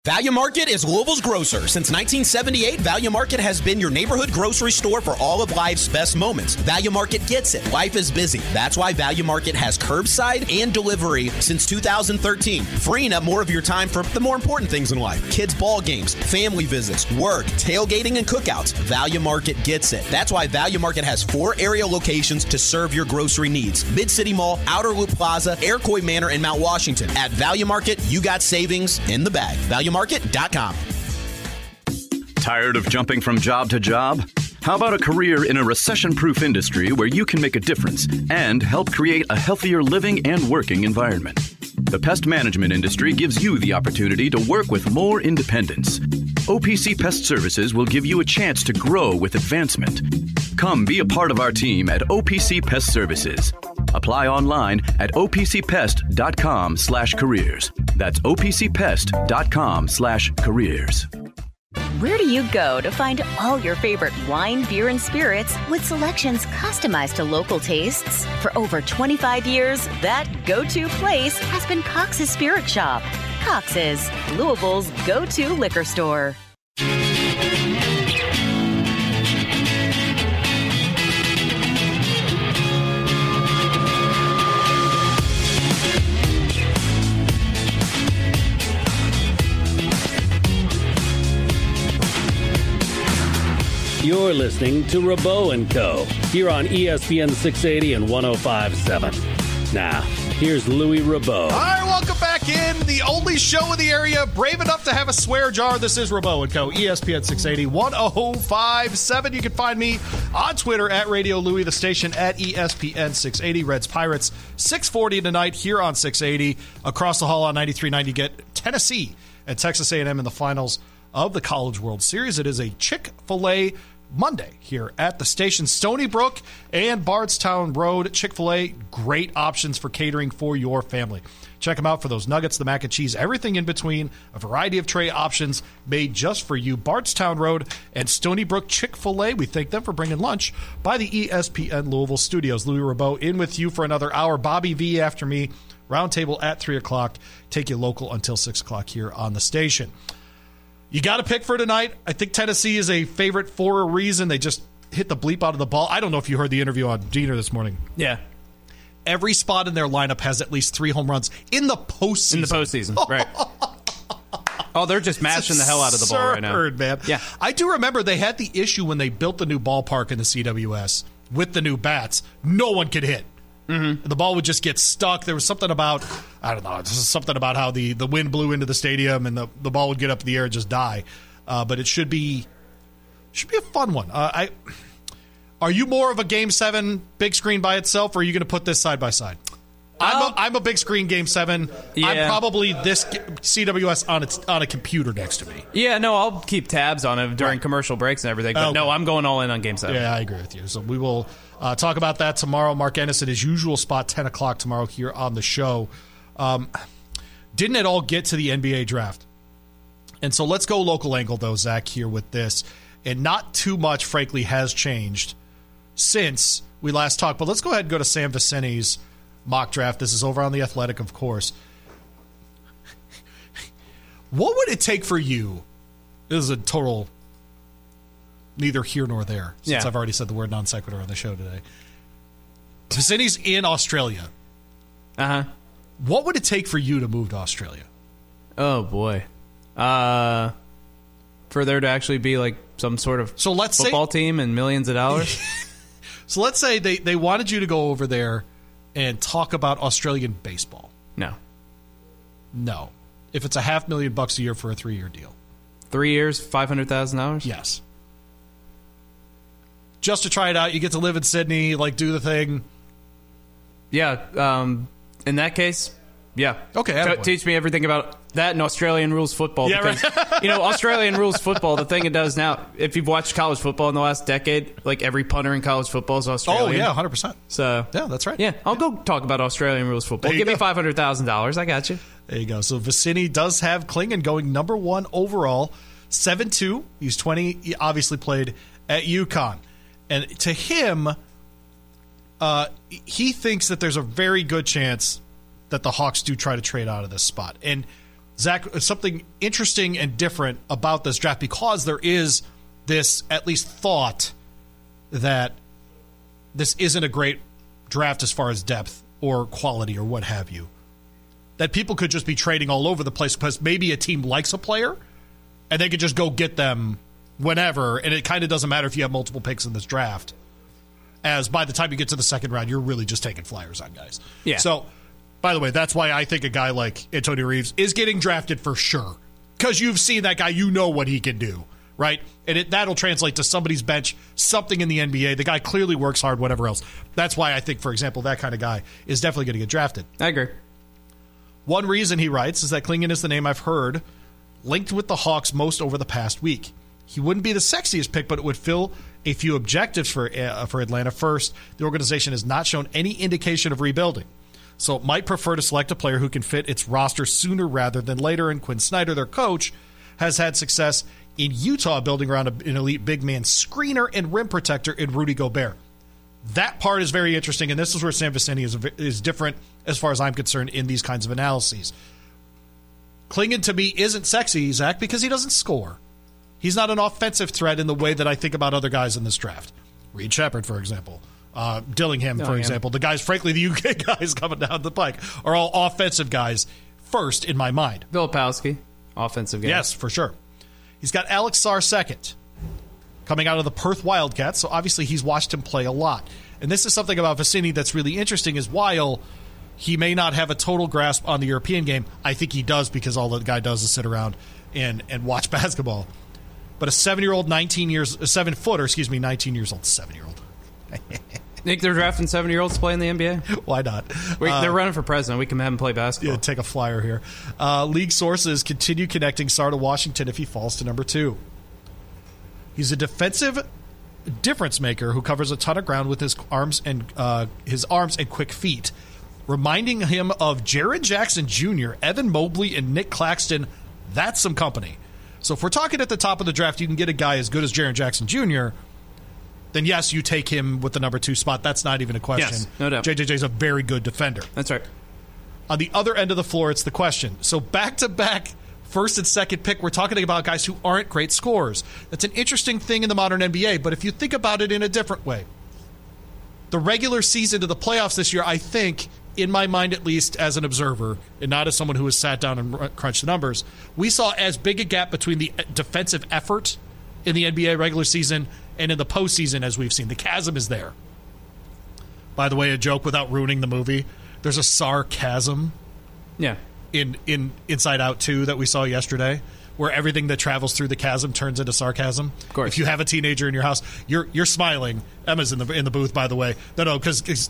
Value Market is Louisville's grocer. Since 1978, Value Market has been your neighborhood grocery store for all of life's best moments. Value Market gets it. Life is busy. That's why Value Market has curbside and delivery since 2013, freeing up more of your time for the more important things in life. Kids' ball games, family visits, work, tailgating, and cookouts. Value Market gets it. That's why Value Market has 4 area locations to serve your grocery needs. Mid-City Mall, Outer Loop Plaza, Iroquois Manor, and Mount Washington. At Value Market, you got savings in the bag. ValueMarket.com. Tired of jumping from job to job? How about a career in a recession-proof industry where you can make a difference and help create a healthier living and working environment? The pest management industry gives you the opportunity to work with more independence. OPC Pest Services will give you a chance to grow with advancement. Come be a part of our team at OPC Pest Services. Apply online at opcpest.com/careers. That's opcpest.com/careers. Where do you go to find all your favorite wine, beer, and spirits with selections customized to local tastes? For over 25 years, that go-to place has been Cox's Spirit Shop. Cox's, Louisville's go-to liquor store. You're listening to Rabeau & Co. here on ESPN 680 and 105.7. Now, here's Louis Rabeau. All right, welcome back in. The only show in the area brave enough to have a swear jar. This is Rabeau & Co. ESPN 680, 105.7. You can find me on Twitter at Radio Louis, the station at ESPN 680. Reds Pirates, 640 tonight here on 680. Across the hall on 93.9, you get Tennessee and Texas A&M in the finals of the College World Series. It is a Chick-fil-A Monday here at the station. Stony Brook and Bardstown Road. Chick-fil-A, great options for catering for your family. Check them out for those nuggets, the mac and cheese, everything in between, a variety of tray options made just for you. Bardstown Road and Stony Brook Chick-fil-A. We thank them for bringing lunch by the ESPN Louisville studios. Louis Rabeau in with you for another hour. Bobby V after me. Roundtable at 3 o'clock. Take you local until 6 o'clock here on the station. You got to pick for tonight. I think Tennessee is a favorite for a reason. They just hit the bleep out of the ball. I don't know if you heard the interview on Diener this morning. Yeah. Every spot in their lineup has at least 3 home runs in the postseason. In the postseason, right. Oh, they're just mashing the hell out of the ball right now. Man. Yeah. I do remember they had the issue when they built the new ballpark in the CWS with the new bats. No one could hit. Mm-hmm. The ball would just get stuck. There was something about, I don't know, something about how the wind blew into the stadium and the ball would get up in the air and just die. But it should be a fun one. Are you more of a Game 7 big screen by itself, or are you going to put this side by side? I'm a big screen Game 7. Yeah. I'm probably this CWS on a computer next to me. Yeah, no, I'll keep tabs on it during commercial breaks and everything. But no, I'm going all in on Game 7. Yeah, I agree with you. So we will talk about that tomorrow. Mark Ennis at his usual spot, 10 o'clock tomorrow here on the show. Didn't it all get to the NBA draft? And so let's go local angle, though, Zach, here with this. And not too much, frankly, has changed since we last talked. But let's go ahead and go to Sam Vicini's mock draft. This is over on The Athletic, of course. What would it take for you? This is a total neither here nor there, since I've already said the word non sequitur on the show today. Vicini's in Australia. Uh-huh. What would it take for you to move to Australia? Oh, boy. For there to actually be like some sort of football team and millions of dollars? So let's say they wanted you to go over there and talk about Australian baseball. No. If it's $500,000 a year for a 3-year deal. 3 years, $500,000? Yes. Just to try it out, you get to live in Sydney, do the thing. Yeah. In that case, yeah. Okay. Teach me everything about that and Australian rules football. Yeah, because, right. Australian rules football, the thing it does now, if you've watched college football in the last decade, every punter in college football is Australian. Oh, yeah, 100%. So, yeah, that's right. Yeah, I'll go talk about Australian rules football. Give me $500,000. I got you. There you go. So Vicini does have Klingon going number 1 overall, 7'2". He's 20. He obviously played at UConn. And to him, he thinks that there's a very good chance that the Hawks do try to trade out of this spot. And Zach, something interesting and different about this draft, because there is this at least thought that this isn't a great draft as far as depth or quality or what have you, that people could just be trading all over the place because maybe a team likes a player and they could just go get them whenever, and it kind of doesn't matter if you have multiple picks in this draft, as by the time you get to the second round, you're really just taking flyers on guys. Yeah. So, by the way, that's why I think a guy like Antonio Reeves is getting drafted for sure, because you've seen that guy, you know what he can do, right? And that'll translate to somebody's bench, something in the NBA. The guy clearly works hard, whatever else. That's why I think, for example, that kind of guy is definitely going to get drafted. I agree. One reason, he writes, is that Clingan is the name I've heard linked with the Hawks most over the past week. He wouldn't be the sexiest pick, but it would fill a few objectives for Atlanta. First, the organization has not shown any indication of rebuilding, so it might prefer to select a player who can fit its roster sooner rather than later. And Quinn Snyder, their coach, has had success in Utah building around an elite big man screener and rim protector in Rudy Gobert. That part is very interesting, and this is where Sam Vecenie is different as far as I'm concerned in these kinds of analyses. Clingan, to me, isn't sexy, Zach, because he doesn't score. He's not an offensive threat in the way that I think about other guys in this draft. Reed Sheppard, for example. Dillingham, for example. The guys, frankly, the UK guys coming down the pike are all offensive guys first in my mind. Filipowski, offensive guy. Yes, for sure. He's got Alex Sarr second, coming out of the Perth Wildcats, so obviously he's watched him play a lot. And this is something about Vecenie that's really interesting, is while he may not have a total grasp on the European game, I think he does, because all the guy does is sit around and watch basketball. But a 7-year-old, 19 years old, 7-year-old. Think they're drafting 7-year-olds to play in the NBA? Why not? They're running for president. We can have them play basketball. Yeah, take a flyer here. League sources continue connecting Sarr to Washington if he falls to number 2. He's a defensive difference maker who covers a ton of ground with his arms and quick feet, reminding him of Jaren Jackson Jr., Evan Mobley, and Nick Claxton. That's some company. So if we're talking at the top of the draft, you can get a guy as good as Jaren Jackson Jr., then yes, you take him with the number 2 spot. That's not even a question. Yes, no doubt. JJJ's a very good defender. That's right. On the other end of the floor, it's the question. So back-to-back first and second pick, we're talking about guys who aren't great scorers. That's an interesting thing in the modern NBA, but if you think about it in a different way, the regular season to the playoffs this year, I think, in my mind at least as an observer, and not as someone who has sat down and crunched the numbers, we saw as big a gap between the defensive effort in the NBA regular season and in the postseason as we've seen. The chasm is there. By the way, a joke without ruining the movie, there's a sarcasm in Inside Out 2 that we saw yesterday, where everything that travels through the chasm turns into sarcasm. Of course. If you have a teenager in your house, you're smiling. Emma's in the booth, by the way. No, because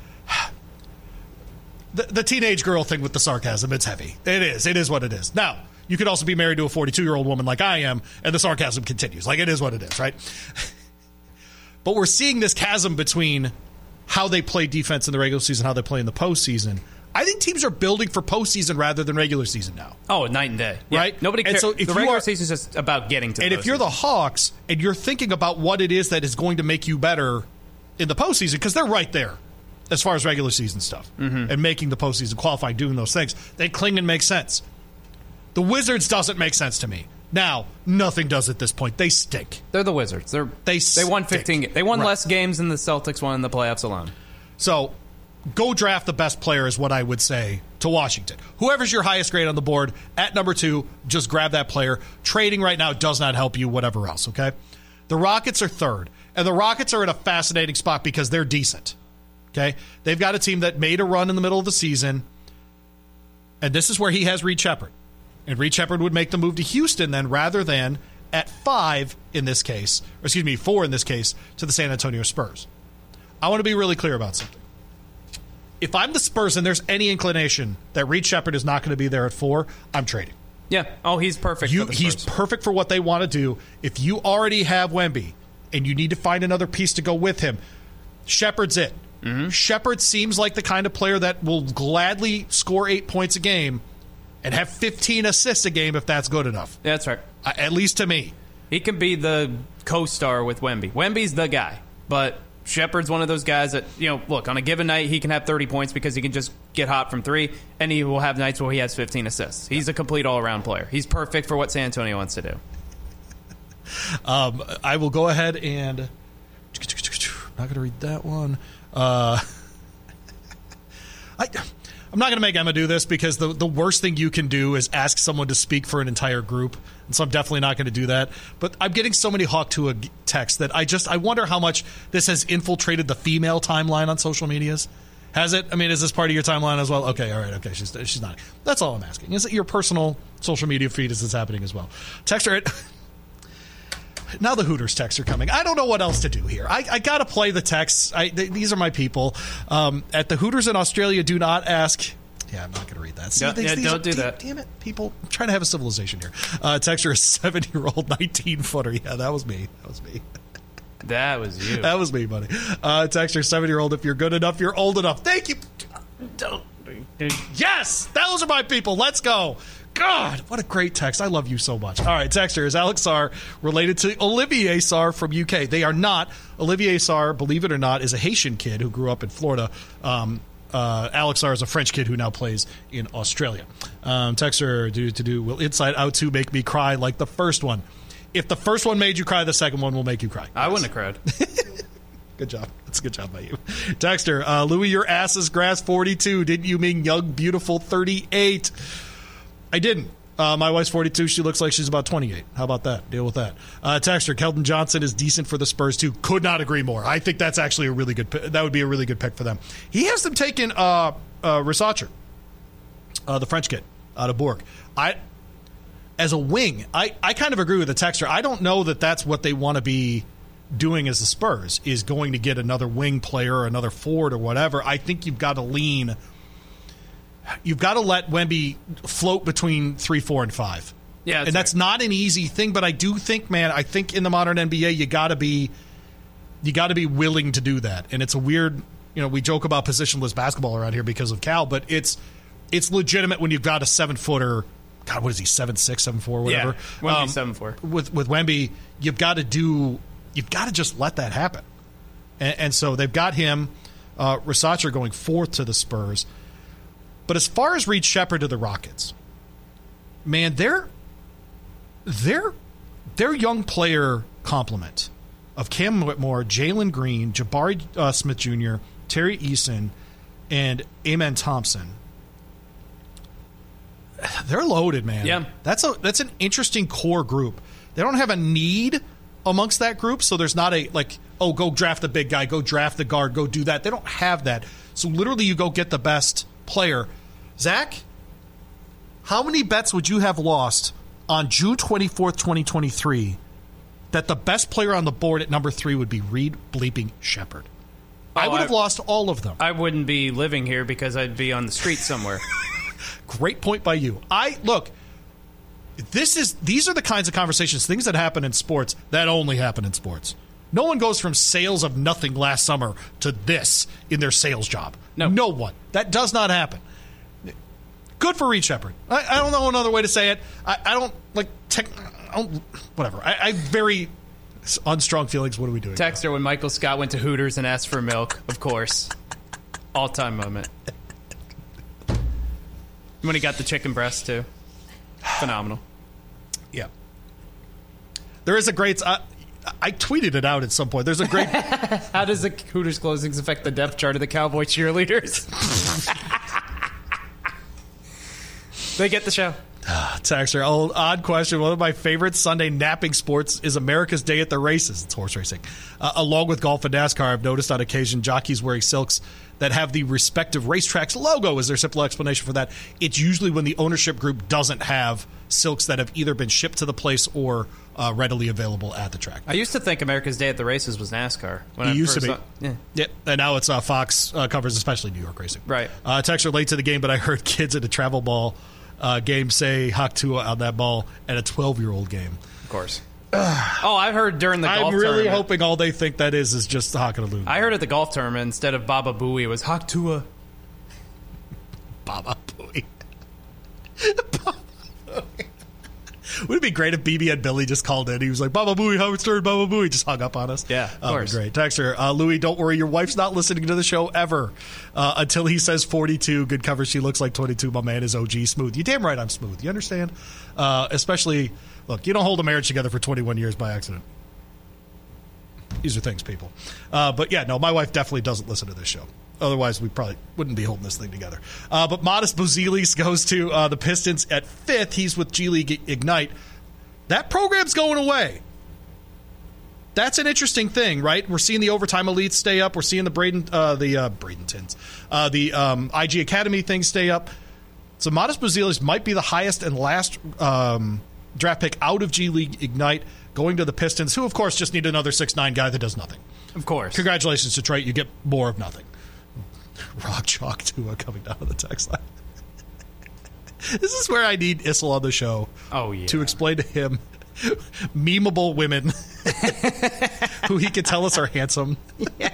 the teenage girl thing with the sarcasm, it's heavy. It is what it is. Now, you could also be married to a 42-year-old woman like I am, and the sarcasm continues. Like, it is what it is, right? But we're seeing this chasm between how they play defense in the regular season, how they play in the postseason. I think teams are building for postseason rather than regular season now. Oh, night and day. Right? Yeah, nobody cares. So the regular season is just about getting to the postseason. And if you're the Hawks and you're thinking about what it is that is going to make you better in the postseason, because they're right there as far as regular season stuff, and making the postseason, qualifying, doing those things, then Clingan makes sense. The Wizards doesn't make sense to me. Now, nothing does at this point. They stink. They're the Wizards. They won 15. They won less games than the Celtics won in the playoffs alone. So, go draft the best player is what I would say to Washington. Whoever's your highest grade on the board at number 2, just grab that player. Trading right now does not help you, whatever else, okay? The Rockets are third, and the Rockets are in a fascinating spot because they're decent, okay? They've got a team that made a run in the middle of the season, and this is where he has Reed Sheppard. And Reed Sheppard would make the move to Houston then, rather than at 5 in this case, 4 in this case, to the San Antonio Spurs. I want to be really clear about something. If I'm the Spurs and there's any inclination that Reed Sheppard is not going to be there at 4, I'm trading. Yeah. Oh, he's perfect for the Spurs. He's perfect for what they want to do. If you already have Wemby and you need to find another piece to go with him, Sheppard's it. Mm-hmm. Sheppard seems like the kind of player that will gladly score 8 points a game and have 15 assists a game if that's good enough. Yeah, that's right. At least to me. He can be the co-star with Wemby. Wemby's the guy, but Shepard's one of those guys that, look, on a given night, he can have 30 points because he can just get hot from three, and he will have nights where he has 15 assists. He's a complete all-around player. He's perfect for what San Antonio wants to do. I will go ahead and... I'm not going to read that one. I'm not going to make Emma do this because the worst thing you can do is ask someone to speak for an entire group. And so I'm definitely not going to do that. But I'm getting so many Hawk Tua texts that I wonder how much this has infiltrated the female timeline on social medias. Has it? I mean, is this part of your timeline as well? Okay, all right, okay. She's not. That's all I'm asking. Is it your personal social media feed? Is this happening as well? Texter it. Now the Hooters texts are coming. I don't know what else to do here. I got to play the texts. These are my people. At the Hooters in Australia, do not ask... Yeah, I'm not going to read that. See, don't do that. Damn it, people. I'm trying to have a civilization here. Texter, a 7-year-old 19-footer. Yeah, that was me. That was you. That was me, buddy. Texter, 7-year-old, if you're good enough, you're old enough. Thank you. Yes, those are my people. Let's go. God, what a great text. I love you so much. All right, Texter, is Alex Sarr related to Olivier Sarr from UK? They are not. Olivier Sarr, believe it or not, is a Haitian kid who grew up in Florida. Alex Sarr is a French kid who now plays in Australia. Texter, will Inside Out 2 make me cry like the first one? If the first one made you cry, the second one will make you cry. I wouldn't have cried. Good job. That's a good job by you. Texter, Louis, your ass is grass 42. Didn't you mean young, beautiful 38? I didn't. My wife's 42. She looks like she's about 28. How about that? Deal with that. Texter, Keldon Johnson is decent for the Spurs, too. Could not agree more. I think that's actually a really good pick. That would be a really good pick for them. He has them taking Rissacher, the French kid out of Bourg. As a wing, I kind of agree with the Texter. I don't know that that's what they want to be doing as the Spurs, is going to get another wing player or another forward or whatever. I think you've got to lean... You've got to let Wemby float between 3, 4, and 5. Yeah, and that's not an easy thing, but I do think, man, I think in the modern NBA you got to be willing to do that. And it's a weird, we joke about positionless basketball around here because of Cal, but it's legitimate when you've got a 7-footer. God, what is he? 7'6", 7'4", whatever. Yeah, Wemby's 7'4". With Wemby, you've got to just let that happen. And so they've got him, Rissacher going fourth to the Spurs. But as far as Reed Sheppard to the Rockets, man, their young player complement of Cam Whitmore, Jalen Green, Jabari Smith Jr., Terry Eason, and Amen Thompson, they're loaded, man. Yeah. That's an interesting core group. They don't have a need amongst that group, so there's not a, go draft the big guy, go draft the guard, go do that. They don't have that. So literally you go get the best player. Zach, how many bets would you have lost on June 24th, 2023 that the best player on the board at number 3 would be Reed bleeping Sheppard? I would have lost all of them. I wouldn't be living here because I'd be on the street somewhere. Great point by you. These are the kinds of conversations, things that happen in sports that only happen in sports. No one goes from sales of nothing last summer to this in their sales job. No one. That does not happen. Good for Reed Sheppard. I don't know another way to say it. I don't whatever. I have very unstrong feelings. What are we doing? Texter, when Michael Scott went to Hooters and asked for milk, of course. All-time moment. When he got the chicken breast, too. Phenomenal. Yeah. There is a great... I tweeted it out at some point. There's a great... How does the Hooters closings affect the depth chart of the Cowboy cheerleaders? They get the show. Texter, odd question. One of my favorite Sunday napping sports is America's Day at the Races. It's horse racing. Along with golf and NASCAR, I've noticed on occasion jockeys wearing silks that have the respective racetrack's logo. Is there a simple explanation for that? It's usually when the ownership group doesn't have silks that have either been shipped to the place or readily available at the track. I used to think America's Day at the Races was NASCAR. It used to be. Yeah, and now it's Fox covers especially New York racing. Right. Texter, late to the game, but I heard kids at a travel ball game say Hawk Tua on that ball at a 12-year-old game. Of course. I've heard during the golf tournament. I'm really hoping all they think that is just Hawk and a Loon. I heard at the golf tournament, instead of Baba Booey, it was Hawk Tua. Baba Booey. Would it be great if BB and Billy just called in? He was like, Baba Booey, Howard Stern, Baba Booey. Just hung up on us. Yeah, of course. Great. Texter, Louie, don't worry. Your wife's not listening to the show ever until he says 42. Good cover. She looks like 22. My man is OG smooth. You damn right I'm smooth. You understand? Especially, look, you don't hold a marriage together for 21 years by accident. These are things, people. But yeah, no, my wife definitely doesn't listen to this show. Otherwise, we probably wouldn't be holding this thing together. But Modest Buzelis goes to the Pistons at 5th. He's with G League Ignite. That program's going away. That's an interesting thing, right? We're seeing the overtime elites stay up. We're seeing the Bradenton, the IG Academy thing stay up. So Modest Buzelis might be the highest and last draft pick out of G League Ignite, going to the Pistons, who, of course, just need another 6'9" guy that does nothing. Of course. Congratulations, Detroit. You get more of nothing. Rock Chalk Tua coming down the text line. This is where I need Issel on the show to explain to him memeable women who he can tell us are handsome. Yeah.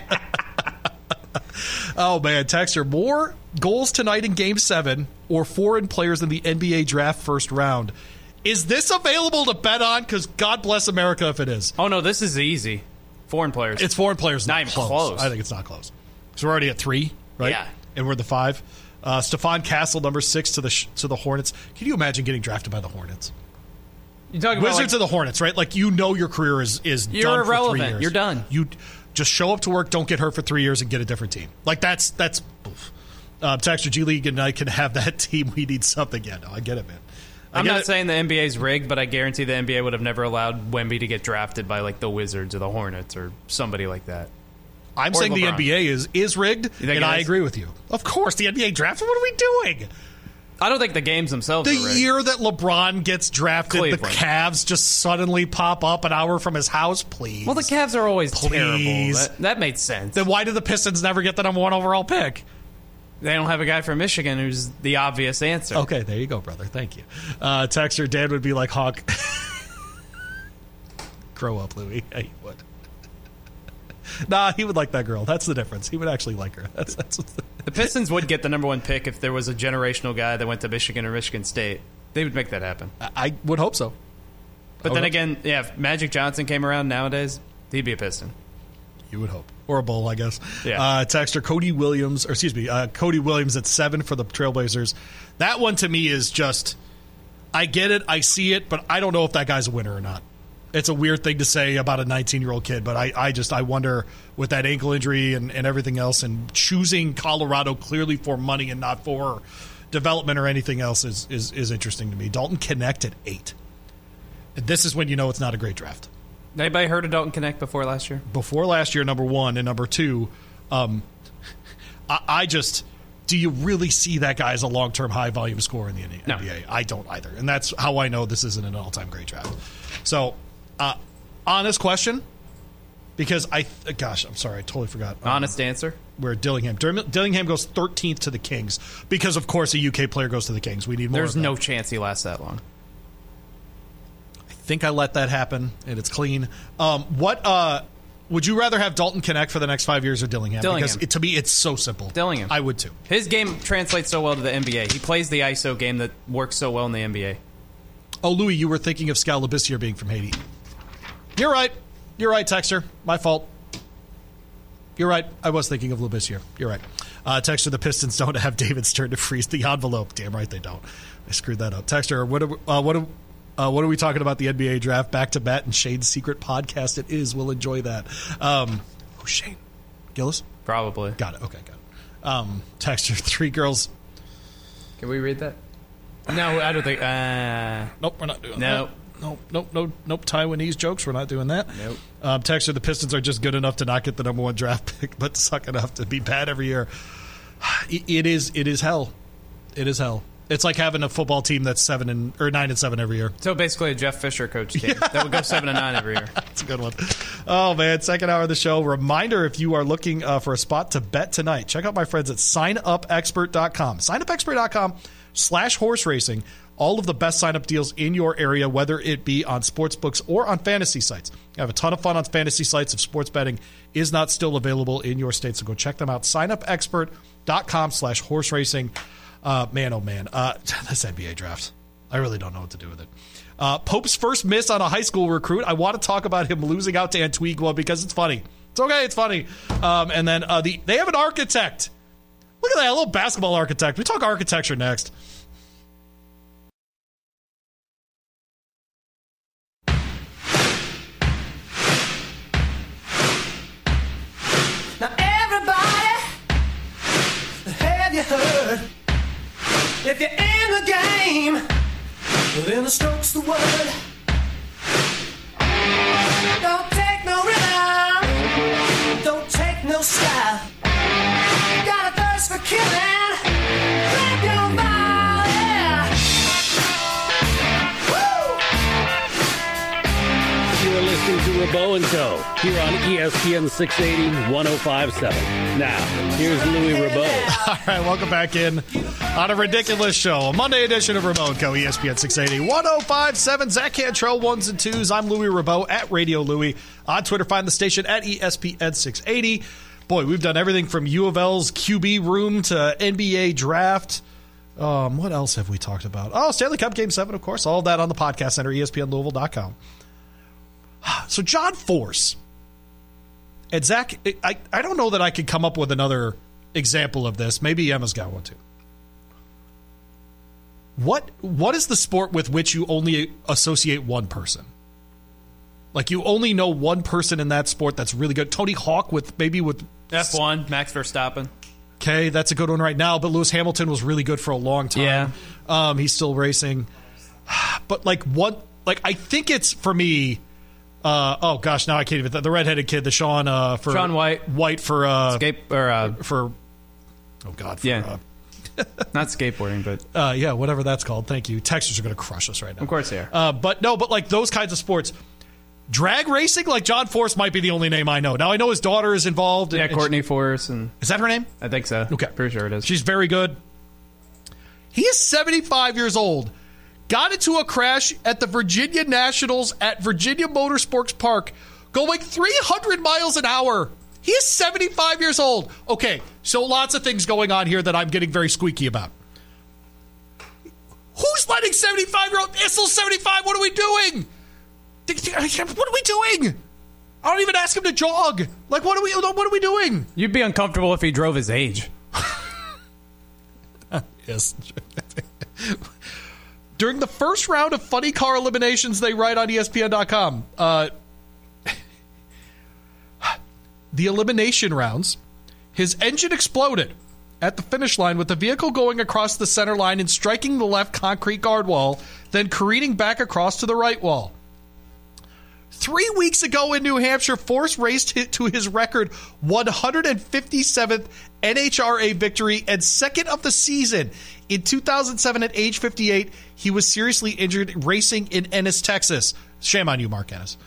Oh, man. Texter, more goals tonight in Game 7 or foreign players in the NBA draft first round. Is this available to bet on? Because God bless America if it is. Oh, no, this is easy. Foreign players. It's foreign players. Not even close. I think it's not close. So we're already at 3, right? Yeah. And we're the 5. Stephon Castle, number 6 to the Hornets. Can you imagine getting drafted by the Hornets? You're talking Wizards of the Hornets, right? Like, you know your career is you're done irrelevant. For 3 years. You're done. You just show up to work, don't get hurt for 3 years, and get a different team. Like, that's oof. Texture G League and I can have that team. We need something. Yeah, no, I get it, man. I'm not saying the NBA's rigged, but I guarantee the NBA would have never allowed Wemby to get drafted by, like, the Wizards or the Hornets or somebody like that. I'm saying LeBron. The NBA is rigged, and I agree with you. Of course, the NBA draft. What are we doing? I don't think the games themselves are rigged. The year that LeBron gets drafted, Cleveland. The Cavs just suddenly pop up an hour from his house, please. Well, the Cavs are always terrible. That made sense. Then why did the Pistons never get the number 1 overall pick? They don't have a guy from Michigan who's the obvious answer. Okay, there you go, brother. Thank you. Texter, Dan would be like Hawk. Grow up, Louie. Yeah, he would. Nah, he would like that girl. That's the difference. He would actually like her. That's the Pistons would get the number 1 pick if there was a generational guy that went to Michigan or Michigan State. They would make that happen. I would hope so. But then again, yeah, if Magic Johnson came around nowadays, he'd be a Piston. You would hope. Or a Bull, I guess. Yeah. Texter, Cody Williams at 7 for the Trailblazers. That one to me is just, I get it, I see it, but I don't know if that guy's a winner or not. It's a weird thing to say about a 19-year-old kid, but I wonder with that ankle injury and everything else, and choosing Colorado clearly for money and not for development or anything else is interesting to me. Dalton Knecht at 8. And this is when you know it's not a great draft. Anybody heard of Dalton Knecht before last year? Before last year, number 1, and number 2, do you really see that guy as a long-term high-volume scorer in the NBA? No. I don't either. And that's how I know this isn't an all-time great draft. So, honest question, because I'm sorry, I totally forgot. Honest answer? Where Dillingham goes 13th to the Kings, because, of course, a UK player goes to the Kings. We need more. There's no chance he lasts that long. I think I let that happen, and it's clean. Would you rather have Dalton Knecht for the next 5 years or Dillingham? Because to me, it's so simple. Dillingham. I would too. His game translates so well to the NBA. He plays the ISO game that works so well in the NBA. Oh, Louis, you were thinking of Skal Labissiere being from Haiti. You're right, Texter. My fault. You're right. I was thinking of Labissiere. You're right. Texter, the Pistons don't have David Stern to freeze the envelope. Damn right they don't. I screwed that up. Texter, what are we talking about the NBA draft? Back to Bat and Shane's secret podcast. It is. We'll enjoy that. Who's Shane? Gillis? Probably. Got it. Okay, got it. Texter, 3 girls. Can we read that? No, I don't think. Nope, we're not doing that. Nope. Taiwanese jokes. We're not doing that. Nope. Texter, the Pistons are just good enough to not get the number 1 draft pick, but suck enough to be bad every year. It is hell. It is hell. It's like having a football team that's 9-7 every year. So basically a Jeff Fisher coach team that would go 7-9 every year. That's a good one. Oh, man. Second hour of the show. Reminder, if you are looking for a spot to bet tonight, check out my friends at signupexpert.com. Signupexpert.com/horse racing. All of the best sign-up deals in your area, whether it be on sportsbooks or on fantasy sites. You have a ton of fun on fantasy sites if sports betting is not still available in your state, so go check them out. Signupexpert.com/horse racing. Man, oh man, this NBA draft, I really don't know what to do with it. Pope's first miss on a high school recruit. I want to talk about him losing out to Antigua because it's funny. It's okay. It's funny. And then they have an architect. Look at that, a little basketball architect. We talk architecture next. Now everybody, have you heard? If you're in the game, then the stroke's the word. Don't take no rhythm, don't take no style. Got a thirst for killing, grab your ball, yeah. You are listening to Rabo and Co. here on ESPN 680 1057. Now, here's Louis Rabo. All right, welcome back in on a ridiculous show. A Monday edition of Rabo and Co. ESPN 680 1057. Zach Cantrell, 1s and 2s. I'm Louis Rabo at Radio Louis. On Twitter, find the station at ESPN 680. Boy, we've done everything from U of L's QB room to NBA draft. What else have we talked about? Oh, Stanley Cup Game 7, of course. All of that on the podcast center, ESPNLouisville.com. So John Force. And Zach, I don't know that I could come up with another example of this. Maybe Emma's got one too. What is the sport with which you only associate one person? Like you only know one person in that sport that's really good. Tony Hawk with F1, Max Verstappen. Okay, that's a good one right now. But Lewis Hamilton was really good for a long time. Yeah, he's still racing. But I think it's for me. Oh gosh, now I can't even. The redheaded kid, the Sean White for for. Oh God, not skateboarding, but whatever that's called. Thank you. Texans are going to crush us right now. Of course they are. But like those kinds of sports. Drag racing, like John Force might be the only name I know. Now I know his daughter is involved. Yeah, Courtney Force. Is that her name? I think so. Okay. Pretty sure it is. She's very good. He is 75 years old. Got into a crash at the Virginia Nationals at Virginia Motorsports Park going 300 miles an hour. He is 75 years old. Okay, so lots of things going on here that I'm getting very squeaky about. Who's letting 75-year-old Issel 75? What are we doing? What are we doing? I don't even ask him to jog. Like, what are we doing? You'd be uncomfortable if he drove his age. Yes. During the first round of funny car eliminations, they write on ESPN.com, the elimination rounds, his engine exploded at the finish line with the vehicle going across the center line and striking the left concrete guard wall, then careening back across to the right wall. 3 weeks ago in New Hampshire, Force raced to his record 157th NHRA victory and second of the season. In 2007, at age 58, he was seriously injured racing in Ennis, Texas. Shame on you, Mark Ennis.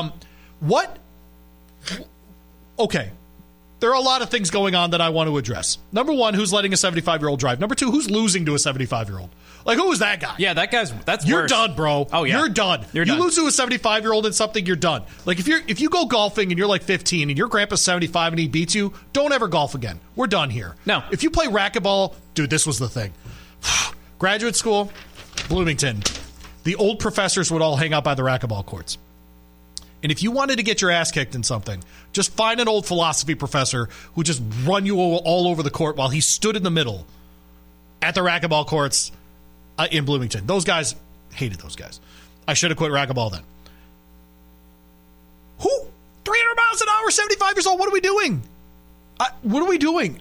Okay. There are a lot of things going on that I want to address. Number one, who's letting a 75-year-old drive? Number two, who's losing to a 75-year-old? Like, who is that guy? Yeah, that's You're worse. done, bro. Oh, yeah. You're done. You lose to a 75-year-old in something, you're done. Like, if you go golfing and you're like 15 and your grandpa's 75 and he beats you, don't ever golf again. We're done here. No. If you play racquetball, dude, this was the thing. Graduate school, Bloomington. The old professors would all hang out by the racquetball courts. And if you wanted to get your ass kicked in something, just find an old philosophy professor who just run you all over the court while he stood in the middle at the racquetball courts in Bloomington. Those guys, hated those guys. I should have quit racquetball then. Who? 300 miles an hour, 75 years old. What are we doing? What are we doing?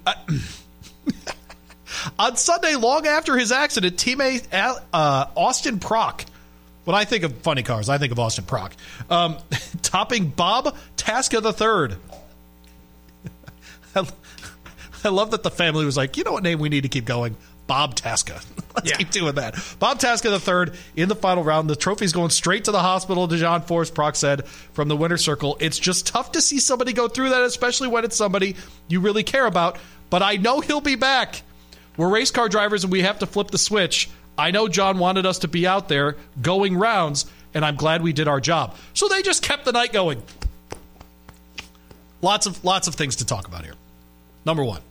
On Sunday, long after his accident, teammate Austin Prock, when I think of funny cars, I think of Austin Prock, topping Bob Tasca III. I love that the family was like, you know what name we need to keep going? Bob Tasca. Let's keep doing that. Bob Tasca III in the final round. The trophy's going straight to the hospital, John Force, Prock said from the winner's circle. It's just tough to see somebody go through that, especially when it's somebody you really care about. But I know he'll be back. We're race car drivers and we have to flip the switch. I know John wanted us to be out there going rounds, and I'm glad we did our job. So they just kept the night going. Lots of things to talk about here. Number one.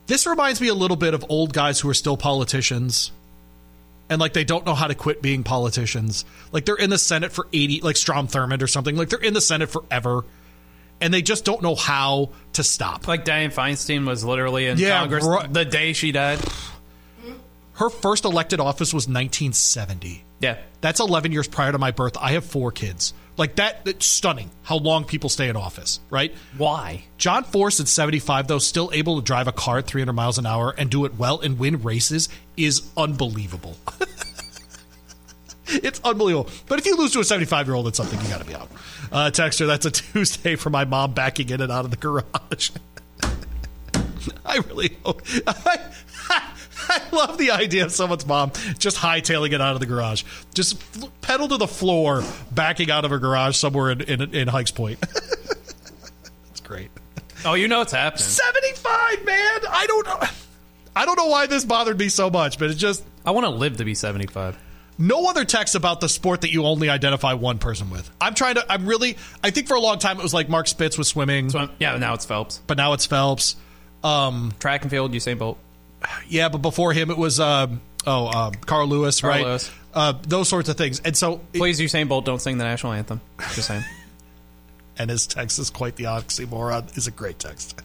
This reminds me a little bit of old guys who are still politicians. And, like, they don't know how to quit being politicians. Like, they're in the Senate for 80, like Strom Thurmond or something. Like, they're in the Senate forever. And they just don't know how to stop. Like Dianne Feinstein was literally in Congress the day she died. Her first elected office was 1970. Yeah. That's 11 years prior to my birth. I have 4 kids. Like, it's stunning how long people stay in office, right? Why? John Force at 75, though, still able to drive a car at 300 miles an hour and do it well and win races is unbelievable. It's unbelievable. But if you lose to a 75-year-old, it's something you got to be out. Texter, that's a Tuesday for my mom backing in and out of the garage. I really hope. I love the idea of someone's mom just hightailing it out of the garage. Just pedal to the floor, backing out of a garage somewhere in Hikes Point. That's great. Oh, you know it's happening. 75, man! I don't know why this bothered me so much, but it just... I want to live to be 75. No other text about the sport that you only identify one person with. I think for a long time it was like Mark Spitz with swimming. Yeah, now it's Phelps. But now it's Phelps. Track and field, Usain Bolt. Yeah, but before him it was Carl Lewis, right? Lewis. Those sorts of things. And so, please, Usain Bolt, don't sing the national anthem. Just saying. And his text is quite the oxymoron. It's a great text.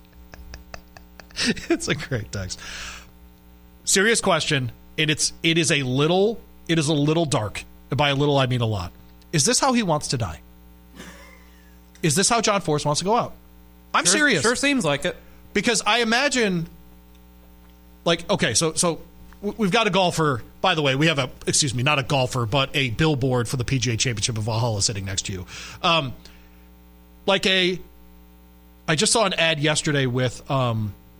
It's a great text. Serious question, and it is a little dark. By a little, I mean a lot. Is this how he wants to die? Is this how John Force wants to go out? I'm serious. Sure seems like it. Because I imagine, like, okay, so we've got a golfer. By the way, we have not a golfer, but a billboard for the PGA Championship of Valhalla sitting next to you. I just saw an ad yesterday with, I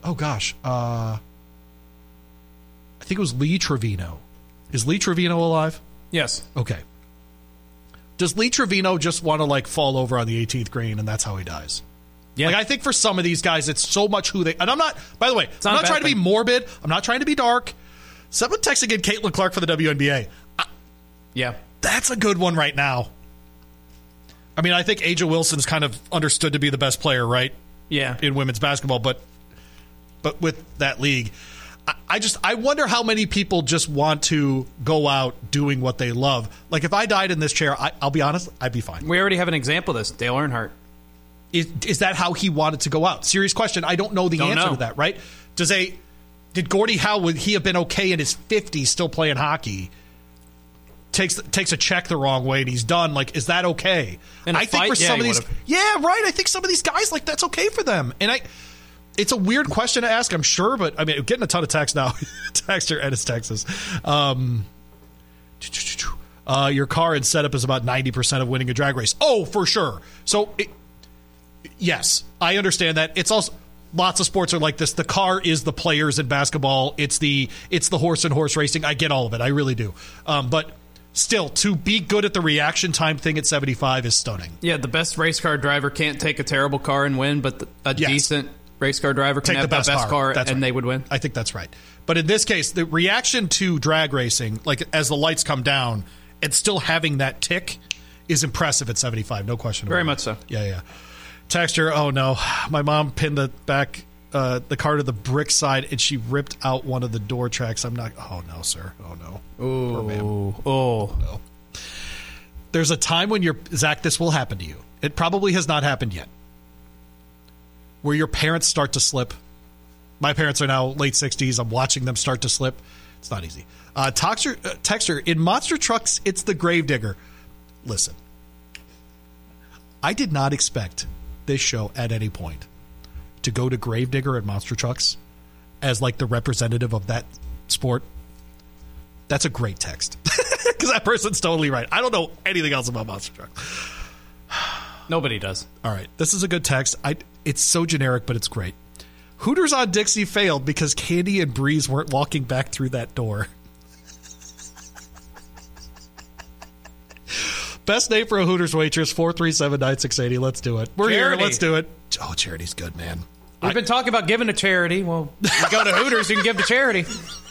think it was Lee Trevino. Is Lee Trevino alive? Yes. Okay. Does Lee Trevino just want to, like, fall over on the 18th green and that's how he dies? Yeah. Like, I think for some of these guys, it's so much who they... And I'm not... By the way, I'm not trying to be morbid. I'm not trying to be dark. Someone texting in Caitlin Clark for the WNBA. Yeah. That's a good one right now. I mean, I think A'ja Wilson's kind of understood to be the best player, right? Yeah. In women's basketball, but with that league... I wonder how many people just want to go out doing what they love. Like, if I died in this chair, I'll be honest, I'd be fine. We already have an example of this, Dale Earnhardt. Is that how he wanted to go out? Serious question. I don't know the answer to that, right? Did Gordie Howe, would he have been okay in his 50s still playing hockey? Takes a check the wrong way and he's done. Like, is that okay? I think for some of these... Yeah, right. I think some of these guys, like, that's okay for them. And it's a weird question to ask, I'm sure, but I mean, I'm getting a ton of text now. Texter Ennis, Texas. Your car and setup is about 90% of winning a drag race. Oh, for sure. So, yes, I understand that. It's also lots of sports are like this. The car is the players in basketball. It's the horse and horse racing. I get all of it. I really do. But still, to be good at the reaction time thing at 75 is stunning. Yeah, the best race car driver can't take a terrible car and win, but a decent race car driver can have the best car and right. They would win. I think that's right. But in this case, the reaction to drag racing, like as the lights come down and still having that tick, is impressive at 75. No question about it. Very much so. Yeah. Texture, oh no. My mom pinned the car to the brick side and she ripped out one of the door tracks. I'm not, oh no, sir. Oh no. Ooh. Poor ma'am. Oh. No. There's a time when Zach, this will happen to you. It probably has not happened yet. Where your parents start to slip. My parents are now late 60s. I'm watching them start to slip. It's not easy. Texter, in Monster Trucks, it's the Gravedigger. Listen, I did not expect this show at any point to go to Gravedigger and Monster Trucks as like the representative of that sport. That's a great text. Because that person's totally right. I don't know anything else about Monster Trucks. Nobody does. All right. This is a good text. It's so generic, but it's great. Hooters on Dixie failed because Candy and Breeze weren't walking back through that door. Best name for a Hooters waitress, 437-9680. Let's do it. We're Charity. Here. Let's do it. Oh, charity's good, man. We've been talking about giving to charity. Well, you go to Hooters, you can give to charity.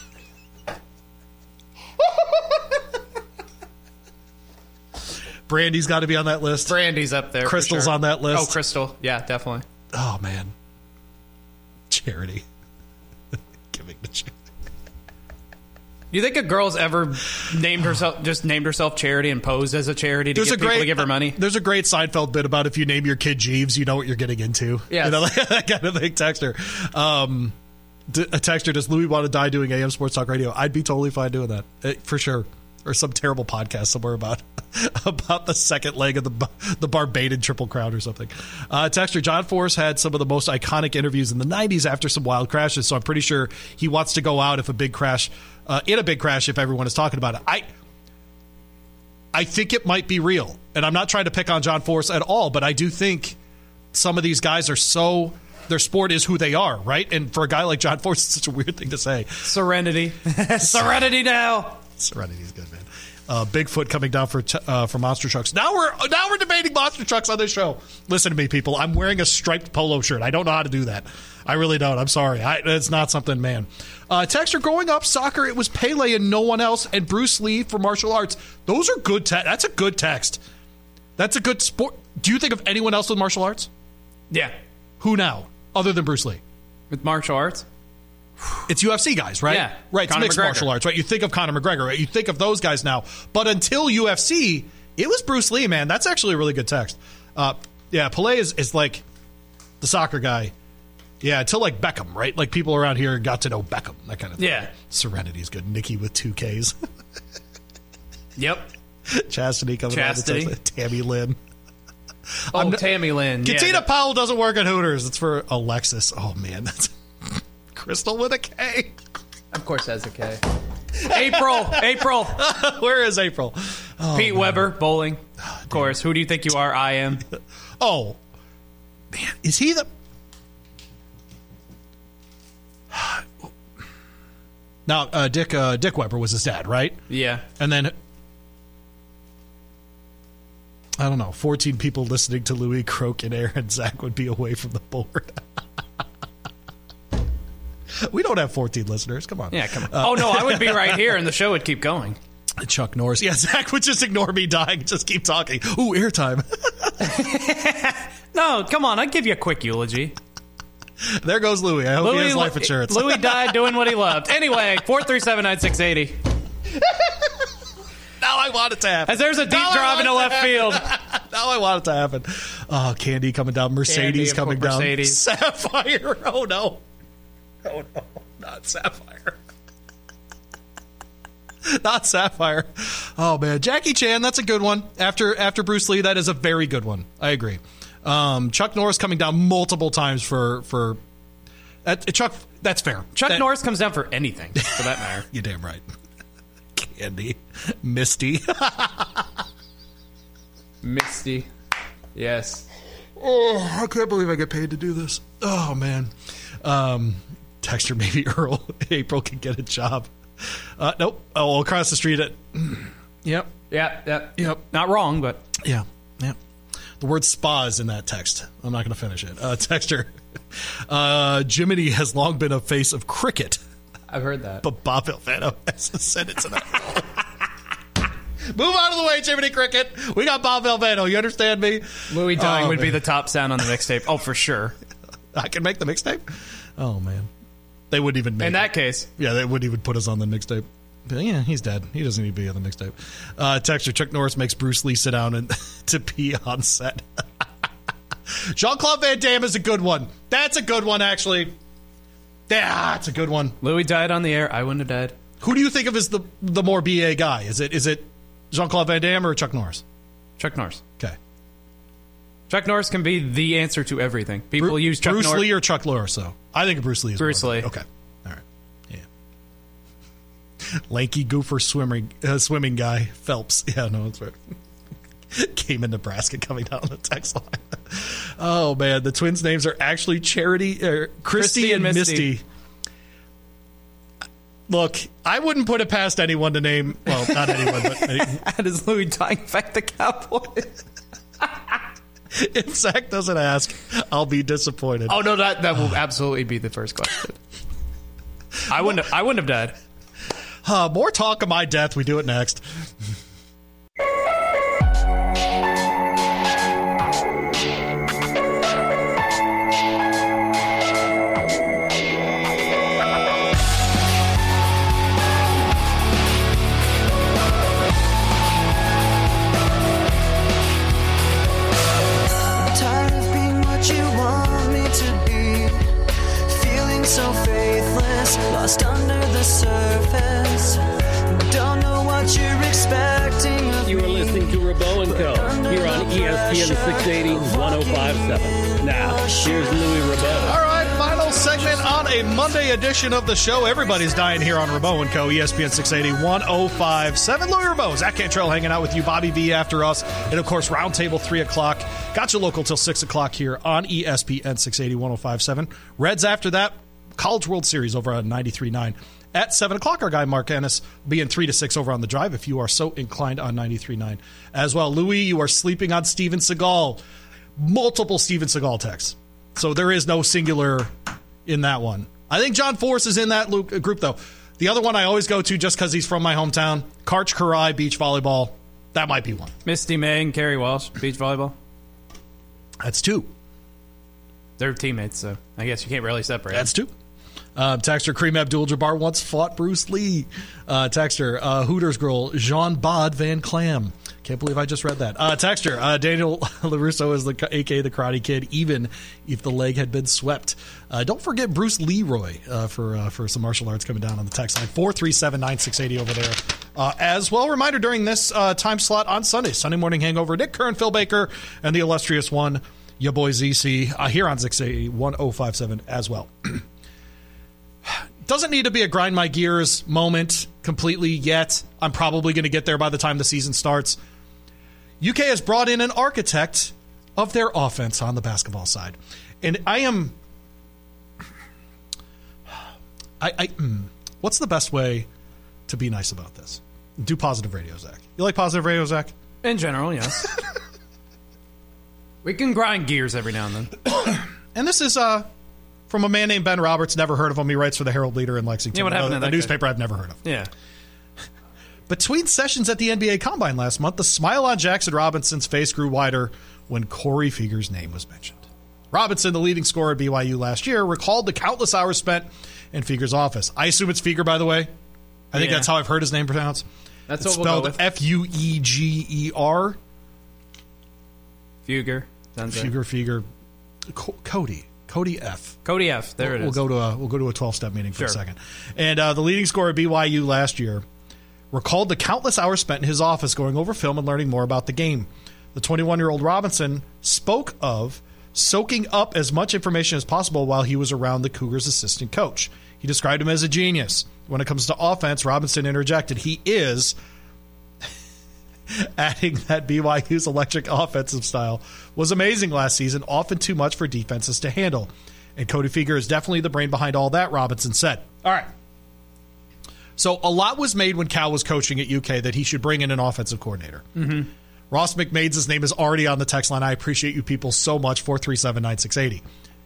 Brandy's got to be on that list. Brandy's up there. Crystal's on that list. Oh, Crystal. Yeah, definitely. Oh, man. Charity. giving the charity. You think a girl's ever named herself Charity and posed as a charity to get people to give her money? There's a great Seinfeld bit about if you name your kid Jeeves, you know what you're getting into. Yes. You know, like that kind of thing. Texter. A texter, does Louis want to die doing AM Sports Talk Radio? I'd be totally fine doing that, for sure. Or some terrible podcast somewhere about the second leg of the Barbadian Triple Crown or something. Texter, John Force had some of the most iconic interviews in the 90s after some wild crashes, so I'm pretty sure he wants to go out if a big crash if everyone is talking about it. I think it might be real, and I'm not trying to pick on John Force at all, but I do think some of these guys are so... Their sport is who they are, right? And for a guy like John Force, it's such a weird thing to say. Serenity. Serenity now. Serenity's good, man. Bigfoot coming down for monster trucks. Now we're debating monster trucks on this show. Listen to me, people. I'm wearing a striped polo shirt. I don't know how to do that. I really don't. I'm sorry. It's not something, man. Texter, growing up, soccer, it was Pele and no one else, and Bruce Lee for martial arts. Those are good. That's a good text. That's a good sport. Do you think of anyone else with martial arts? Yeah. Who now, other than Bruce Lee? With martial arts? It's UFC guys, right? Yeah. Right, it's Conor mixed McGregor. martial arts, right? You think of Conor McGregor, right? You think of those guys now. But until UFC, it was Bruce Lee, man. That's actually a really good text. Pelé is like the soccer guy. Yeah, until like Beckham, right? Like people around here got to know Beckham, that kind of thing. Yeah. Serenity's good. Nikki with 2 Ks. Yep. Chastity coming Chastity. out. Tammy Lynn. Oh, Tammy Lynn. Katina Powell doesn't work at Hooters. It's for Alexis. Oh, man. That's Crystal with a K. Of course has a K. April. Where is April? Oh, Pete Weber, bowling. Of course. Who do you think you are? I am. Oh, man. Is he the... Now, Dick Weber was his dad, right? Yeah. And then, I don't know, 14 people listening to Louis croak in air and Zach would be away from the board. We don't have 14 listeners. Come on. Yeah, come on. Oh, no, I would be right here and the show would keep going. Chuck Norris. Yeah, Zach would just ignore me dying and just keep talking. Ooh, airtime. No, come on. I'd give you a quick eulogy. There goes Louis. I hope he has life insurance. Louis died doing what he loved. Anyway, 437-9680. Now I want it to happen. As there's a deep drive into left field. Now I want it to happen. Oh, Candy coming down. Mercedes coming down. Mercedes. Sapphire. Oh, no. Oh, no. Not Sapphire. Not Sapphire. Oh, man. Jackie Chan, that's a good one. After Bruce Lee, that is a very good one. I agree. Chuck Norris coming down multiple times for Chuck. That's fair. Chuck Norris comes down for anything, for that matter. You're damn right. Candy. Misty. Misty. Yes. Oh, I can't believe I get paid to do this. Oh, man. Texter, maybe Earl. April can get a job. Nope. Oh, across the street at... Yep. Yep. Not wrong, but... Yeah. The word spa is in that text. I'm not going to finish it. Texter. Jiminy has long been a face of cricket. I've heard that. But Bob Valvano has ascended to that role. Move out of the way, Jiminy Cricket. We got Bob Valvano. You understand me? Louis dying would be the top sound on the mixtape. Oh, for sure. I can make the mixtape? Oh, man. They wouldn't even make In that case. Yeah, they wouldn't even put us on the mixtape. But yeah, he's dead. He doesn't need to be on the mixtape. Texture, Chuck Norris makes Bruce Lee sit down and to pee on set. Jean-Claude Van Damme is a good one. That's a good one, actually. Yeah, that's a good one. Louis died on the air. I wouldn't have died. Who do you think of as the more BA guy? Is it Jean-Claude Van Damme or Chuck Norris? Chuck Norris. Okay. Chuck Norris can be the answer to everything. People use Chuck Norris. Bruce Lee or Chuck Norris, though? I think Bruce Lee is Bruce Lee. Okay. All right. Yeah. Lanky goofer swimming guy, Phelps. Yeah, no, that's right. Came in Nebraska coming down the text line. Oh, man. The twins' names are actually Christy and Misty. Look, I wouldn't put it past anyone to name, well, not anyone, but... How does Louis dying affect the Cowboys? If Zach doesn't ask, I'll be disappointed. Oh, no, that will absolutely be the first question. I wouldn't have died. More talk of my death. We do it next. surface. Don't know what you're expecting of You are me. listening to Rabo and Co. here on ESPN 680 1057. Now, here's Louis Rabo. All right, final segment on a Monday edition of the show. Everybody's dying here on Rabo & Co. ESPN 680 1057. Louis Rabo, Zach Cantrell hanging out with you, Bobby V after us, and of course, Roundtable 3 o'clock. Got you local till 6 o'clock here on ESPN 680 1057. Reds after that, College World Series over on 93.9. At 7 o'clock, our guy Mark Ennis will be in 3 to 6 over on The Drive if you are so inclined on 93.9 as well. Louis, you are sleeping on Steven Seagal. Multiple Steven Seagal texts. So there is no singular in that one. I think John Force is in that group, though. The other one I always go to just because he's from my hometown, Karch Karai, beach volleyball. That might be one. Misty May and Kerry Walsh, beach volleyball. That's 2. They're teammates, so I guess you can't really separate. That's 2. Texter Kareem Abdul-Jabbar once fought Bruce Lee. Texter Hooters girl Jean Bod Van Clam. Can't believe I just read that. Texter Daniel LaRusso is aka the Karate Kid, even if the leg had been swept. Don't forget Bruce Leroy for some martial arts coming down on the text line 437-9680 over there. As well, reminder during this time slot on Sunday Morning Hangover, Nick Kerr and Phil Baker and the illustrious one, your boy ZC, here on 680 1057 as well. Doesn't need to be a grind my gears moment completely yet. I'm probably going to get there by the time the season starts. UK has brought in an architect of their offense on the basketball side. And what's the best way to be nice about this? Do positive radio, Zach. You like positive radio, Zach? In general, yes. We can grind gears every now and then. And this is from a man named Ben Roberts. Never heard of him. He writes for the Herald Leader in Lexington. Yeah, what happened to that newspaper I've never heard of. Yeah. Between sessions at the NBA Combine last month, the smile on Jackson Robinson's face grew wider when Corey Feeger's name was mentioned. Robinson, the leading scorer at BYU last year, recalled the countless hours spent in Feeger's office. I assume it's Feeger, by the way. I think that's how I've heard his name pronounced. That's it's what we'll go spelled with. Fueger. Feeger. Cody F. Cody F. There it is. We'll go to a 12-step meeting for a Sure. second. And the leading scorer at BYU last year recalled the countless hours spent in his office going over film and learning more about the game. The 21-year-old Robinson spoke of soaking up as much information as possible while he was around the Cougars' assistant coach. He described him as a genius. When it comes to offense, Robinson interjected, he is, adding that BYU's electric offensive style was amazing last season, often too much for defenses to handle. And Cody Feeger is definitely the brain behind all that, Robinson said. All right. So a lot was made when Cal was coaching at UK that he should bring in an offensive coordinator. Mm-hmm. Ross McMaid's name is already on the text line. I appreciate you people so much, 437-9680.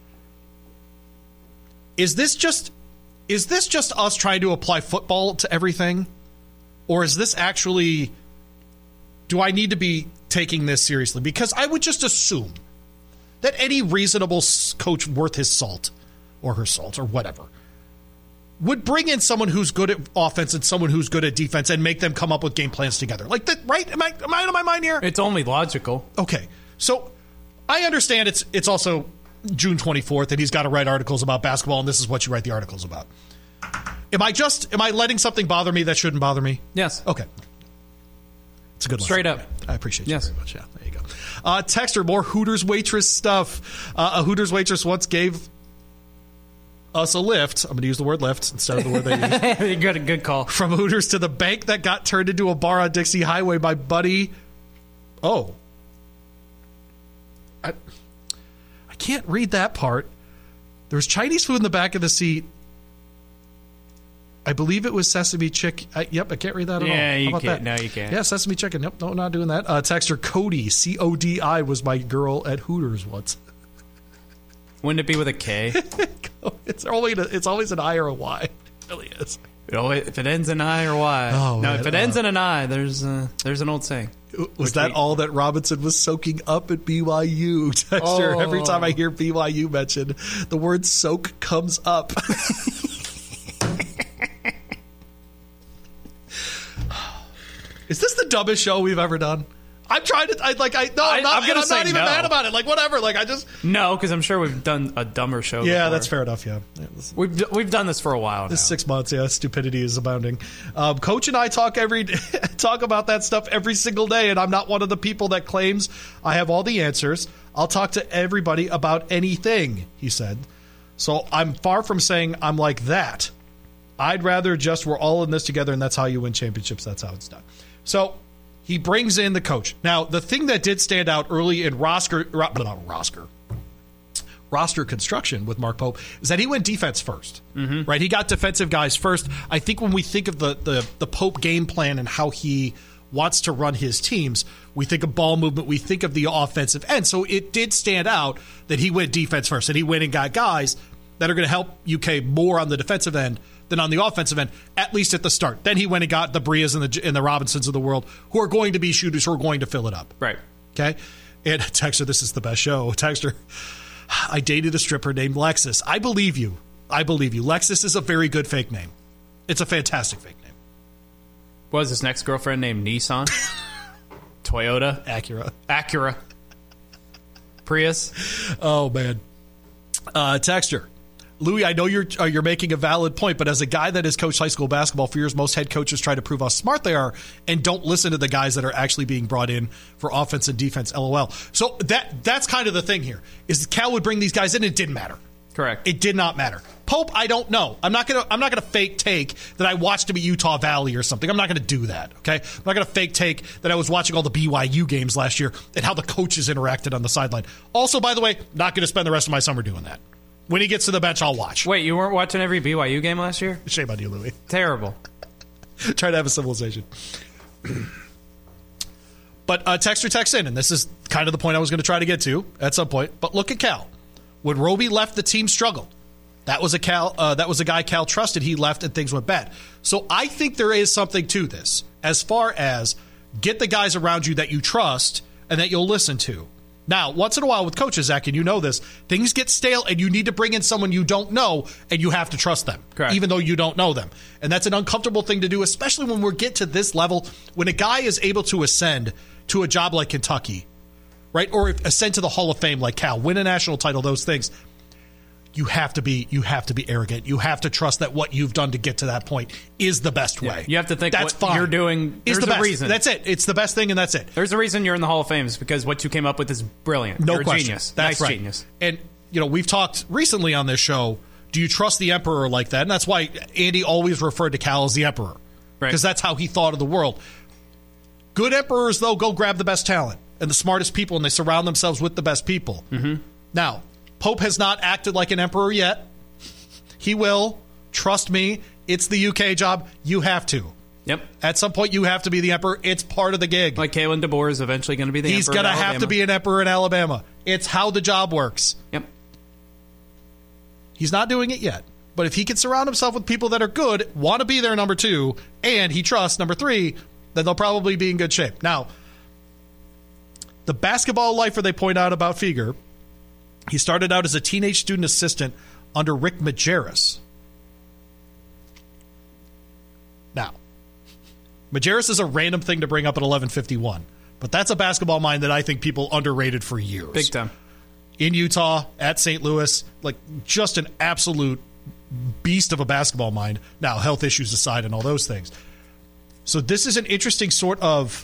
Is this just us trying to apply football to everything? Or is this actually... Do I need to be taking this seriously? Because I would just assume that any reasonable coach worth his salt or her salt or whatever would bring in someone who's good at offense and someone who's good at defense and make them come up with game plans together. Like that, right? Am I out of my mind here? It's only logical. Okay. So I understand it's also June 24th and he's got to write articles about basketball and this is what you write the articles about. Am I letting something bother me that shouldn't bother me? Yes. Okay. It's a good one. Straight up. I appreciate you Yes. very much. Yeah, there you go. Texter, more Hooters waitress stuff. A Hooters waitress once gave us a lift. I'm going to use the word lift instead of the word they use. Good call. From Hooters to the bank that got turned into a bar on Dixie Highway by Buddy. Oh. I can't read that part. There was Chinese food in the back of the seat. I believe it was sesame chicken. Yep, I can't read that at all. Yeah, you How about can't. that? No, you can't. Yeah, sesame chicken. Nope, no, not doing that. Texter Cody, C-O-D-I, was my girl at Hooters once. Wouldn't it be with a K? It's always an I or a Y. It really is. If it ends in I or Y. Oh, no, man, if it ends in an I, there's an old saying. Was that all that Robinson was soaking up at BYU? Texter, every time I hear BYU mentioned, the word soak comes up. Is this the dumbest show we've ever done? I'm trying to. I'm not even mad about it. Like, whatever. Like, I just. No, because I'm sure we've done a dumber show Yeah, before. that's fair enough. Yeah. We've done this for a while now. This 6 months, yeah, stupidity is abounding. Coach and I talk about that stuff every single day, and I'm not one of the people that claims I have all the answers. I'll talk to everybody about anything, he said. So I'm far from saying I'm like that. I'd rather just we're all in this together, and that's how you win championships. That's how it's done. So he brings in the coach. Now, the thing that did stand out early in roster construction with Mark Pope is that he went defense first, right? He got defensive guys first. I think when we think of the Pope game plan and how he wants to run his teams, we think of ball movement, we think of the offensive end. So it did stand out that he went defense first, and he went and got guys that are going to help UK more on the defensive end than on the offensive end, at least at the start. Then he went and got the Brias and the Robinsons of the world, who are going to be shooters, who are going to fill it up. Right. Okay? And Texter, this is the best show. Texter, I dated a stripper named Lexus. I believe you. Lexus is a very good fake name. It's a fantastic fake name. What was his next girlfriend named Nissan? Toyota? Acura. Prius? Oh, man. Texter. Louis, I know you're making a valid point, but as a guy that has coached high school basketball for years, most head coaches try to prove how smart they are and don't listen to the guys that are actually being brought in for offense and defense, LOL. So that's kind of the thing here, is Cal would bring these guys in, and it didn't matter. Correct. It did not matter. Pope, I don't know. I'm not gonna fake take that I watched him at Utah Valley or something. I'm not gonna do that, okay? I'm not gonna fake take that I was watching all the BYU games last year and how the coaches interacted on the sideline. Also, by the way, not gonna spend the rest of my summer doing that. When he gets to the bench, I'll watch. Wait, you weren't watching every BYU game last year? Shame on you, Louis. Terrible. Try to have a civilization. But Texter texts in, and this is kind of the point I was going to try to get to at some point. But look at Cal. When Roby left, the team struggled. That was a guy Cal trusted. He left, and things went bad. So I think there is something to this, as far as get the guys around you that you trust and that you'll listen to. Now, once in a while with coaches, Zach, and you know this, things get stale, and you need to bring in someone you don't know, and you have to trust them, Correct. Even though you don't know them. And that's an uncomfortable thing to do, especially when we get to this level, when a guy is able to ascend to a job like Kentucky, right, or ascend to the Hall of Fame like Cal, win a national title, those things. You have to be arrogant. You have to trust that what you've done to get to that point is the best way. You have to think that's what fine. You're doing is there's the a best. reason. That's it. It's the best thing, and that's it. There's a reason you're in the Hall of Fame, is because what you came up with is brilliant. No you're question. A genius. That's nice right. Genius. And we've talked recently on this show, do you trust the emperor like that? And that's why Andy always referred to Cal as the emperor, because that's how he thought of the world. Good emperors, though, go grab the best talent and the smartest people, and they surround themselves with the best people. Mm-hmm. Now, Pope has not acted like an emperor yet. He will. Trust me. It's the UK job. You have to. Yep. At some point, you have to be the emperor. It's part of the gig. Like Kalen DeBoer is eventually going to be the He's emperor. He's going to have to be an emperor in Alabama. It's how the job works. Yep. He's not doing it yet. But if he can surround himself with people that are good, want to be their number 2, and he trusts number 3, then they'll probably be in good shape. Now, the basketball lifer they point out about Fieger, he started out as a teenage student assistant under Rick Majerus. Now, Majerus is a random thing to bring up at 11:51, but that's a basketball mind that I think people underrated for years. Big time. In Utah, at St. Louis, like just an absolute beast of a basketball mind. Now, health issues aside and all those things. So this is an interesting sort of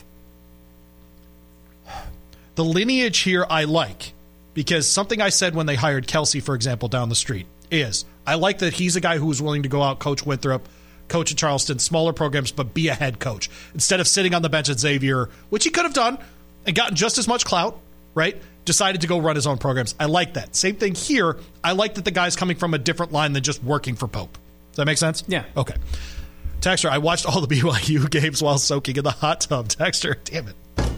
the lineage here I like, because something I said when they hired Kelsey, for example, down the street is I like that he's a guy who was willing to go out, coach Winthrop, coach at Charleston, smaller programs, but be a head coach instead of sitting on the bench at Xavier, which he could have done and gotten just as much clout, right? Decided to go run his own programs. I like that. Same thing here. I like that the guy's coming from a different line than just working for Pope. Does that make sense? Yeah. Okay. Texter, I watched all the BYU games while soaking in the hot tub. Texter, damn it.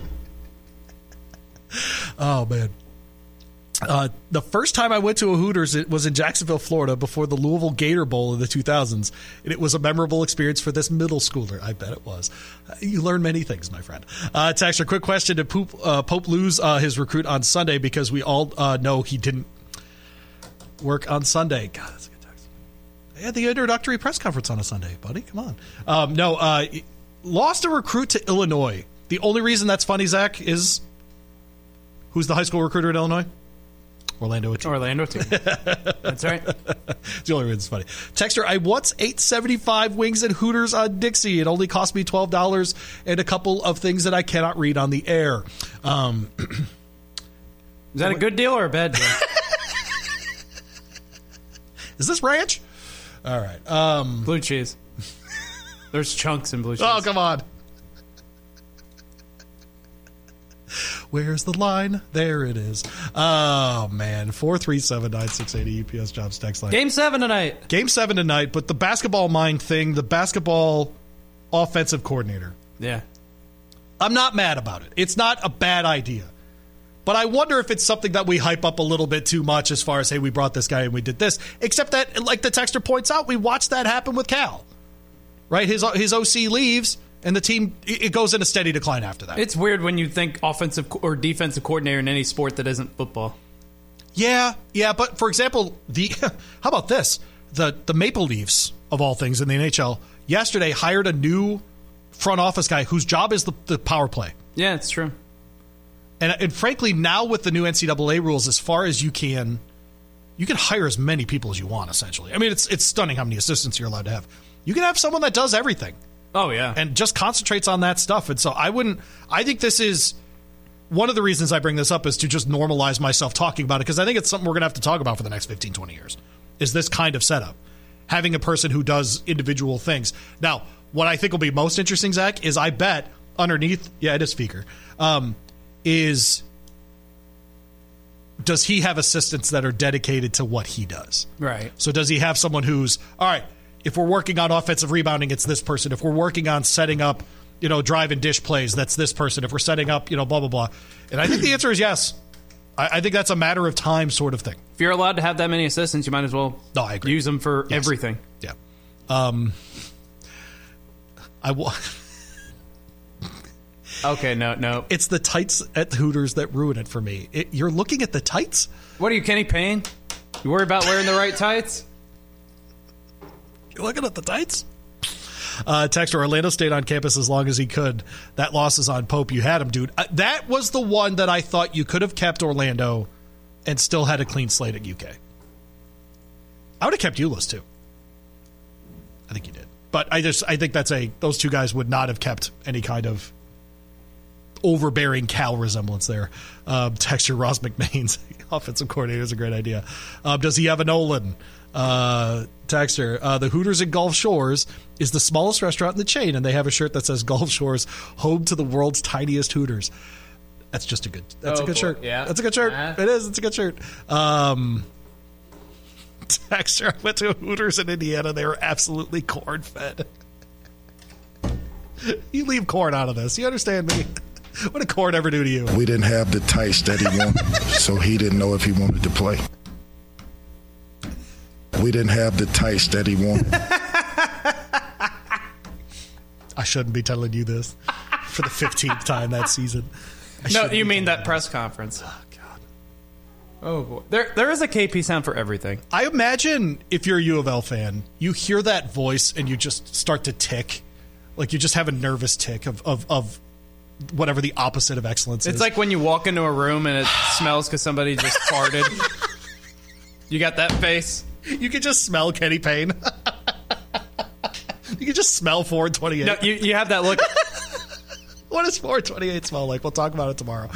Oh, man. The first time I went to a Hooters, it was in Jacksonville, Florida, before the Louisville Gator Bowl in the 2000s. And it was a memorable experience for this middle schooler. I bet it was. You learn many things, my friend. Texter, quick question. Did Pope lose his recruit on Sunday? Because we all know he didn't work on Sunday. God, that's a good text. They had the introductory press conference on a Sunday, buddy. Come on. No, lost a recruit to Illinois The only reason that's funny, Zach, is who's the high school recruiter in Illinois? Orlando team. That's right. It's the only reason it's funny. Texter, I once ate $8.75 wings at Hooters on Dixie. It only cost me $12 and a couple of things that I cannot read on the air. Is that a good deal or a bad deal? Is this ranch? All right. Blue cheese. There's chunks in blue cheese. Oh, come on. Where's the line? There it is. Oh, man. 437-9680 UPS Jobs text line. Game 7 tonight. Game 7 tonight, but the basketball mind thing, the basketball offensive coordinator. Yeah. I'm not mad about it. It's not a bad idea. But I wonder if it's something that we hype up a little bit too much as far as, hey, we brought this guy and we did this. Except that, like the texter points out, we watched that happen with Cal. Right? His OC leaves, and the team, it goes in a steady decline after that. It's weird when you think offensive or defensive coordinator in any sport that isn't football. Yeah, but for example, how about this? The Maple Leafs, of all things in the NHL, yesterday hired a new front office guy whose job is the power play. Yeah, it's true. And frankly, now with the new NCAA rules, as far as you can hire as many people as you want, essentially. I mean, it's stunning how many assistants you're allowed to have. You can have someone that does everything. Oh, yeah. And just concentrates on that stuff. And so I think this is one of the reasons I bring this up is to just normalize myself talking about it, because I think it's something we're going to have to talk about for the next 15, 20 years, is this kind of setup. Having a person who does individual things. Now, what I think will be most interesting, Zach, is I bet underneath, yeah, it is Feger, does he have assistants that are dedicated to what he does? Right. So does he have someone who's, all right, if we're working on offensive rebounding, it's this person. If we're working on setting up, drive and dish plays, that's this person. If we're setting up, blah, blah, blah. And I think the answer is yes. I think that's a matter of time sort of thing. If you're allowed to have that many assistants, you might as well I agree. Use them for everything. Yeah. Okay, no. It's the tights at Hooters that ruin it for me. You're looking at the tights? What are you, Kenny Payne? You worry about wearing the right tights? You're looking at the tights? Texter, Orlando stayed on campus as long as he could. That loss is on Pope. You had him, dude. That was the one that I thought you could have kept Orlando and still had a clean slate at UK. I would have kept Ulis, too. I think you did. But I think those two guys would not have kept any kind of overbearing Cal resemblance there. Texture Ross McMain's offensive coordinator is a great idea. Does he have a Nolan? Texture, the Hooters in Gulf Shores is the smallest restaurant in the chain, and they have a shirt that says Gulf Shores, home to the world's tiniest Hooters. That's just a good. That's a good shirt. Yeah, that's a good shirt. It is. It's a good shirt. Texture, I went to a Hooters in Indiana. They were absolutely corn fed. You leave corn out of this. You understand me? What did corn ever do to you? We didn't have the tights that he wanted, so he didn't know if he wanted to play. We didn't have the tights that he wanted. I shouldn't be telling you this for the 15th time that season. No, you mean that press conference. Oh, God. Oh, boy. There is a KP sound for everything. I imagine if you're a U of L fan, you hear that voice and you just start to tick. Like you just have a nervous tick of whatever the opposite of excellence is. It's like when you walk into a room and it smells because somebody just farted. You got that face? You can just smell Kenny Payne. You can just smell 428. No, you have that look. What does 428 smell like? We'll talk about it tomorrow.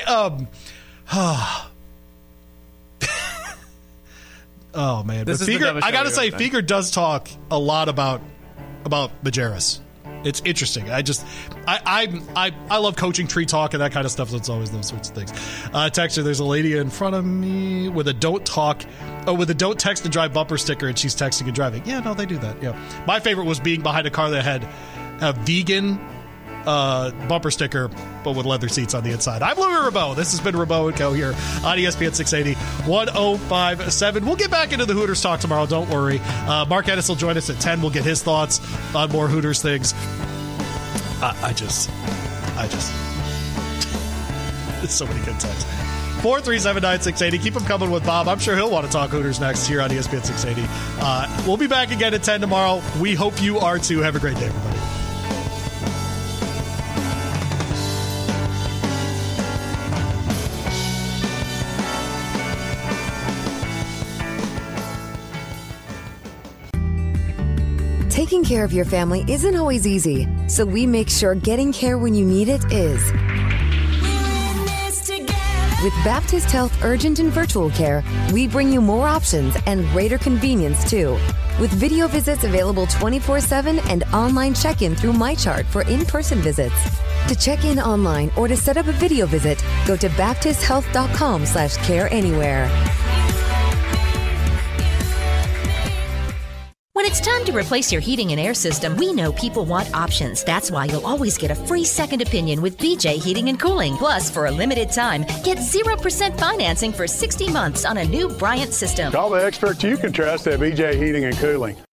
Oh, man. But Feger, I got to say, Feger does talk a lot about Majerus. It's interesting. I love coaching tree talk and that kind of stuff. So it's always those sorts of things. Texter, there's a lady in front of me with a don't text and drive bumper sticker, and she's texting and driving. Yeah, no, they do that. Yeah. My favorite was being behind a car that had a vegan bumper sticker, but with leather seats on the inside. I'm Louis Rabot. This has been Rabot & Co. here on ESPN 680, 105.7. We'll get back into the Hooters talk tomorrow. Don't worry. Mark Ennis will join us at 10. We'll get his thoughts on more Hooters things. I just it's so many good texts. 437-9680. Keep them coming with Bob. I'm sure he'll want to talk Hooters next here on ESPN 680. We'll be back again at 10 tomorrow. We hope you are too. Have a great day, everybody. care of your family isn't always easy, so we make sure getting care when you need it is. With Baptist Health Urgent and Virtual Care, we bring you more options and greater convenience, too. With video visits available 24/7 and online check-in through MyChart for in-person visits. To check in online or to set up a video visit, go to baptisthealth.com/careanywhere. When it's time to replace your heating and air system, we know people want options. That's why you'll always get a free second opinion with BJ Heating and Cooling. Plus, for a limited time, get 0% financing for 60 months on a new Bryant system. Call the experts you can trust at BJ Heating and Cooling.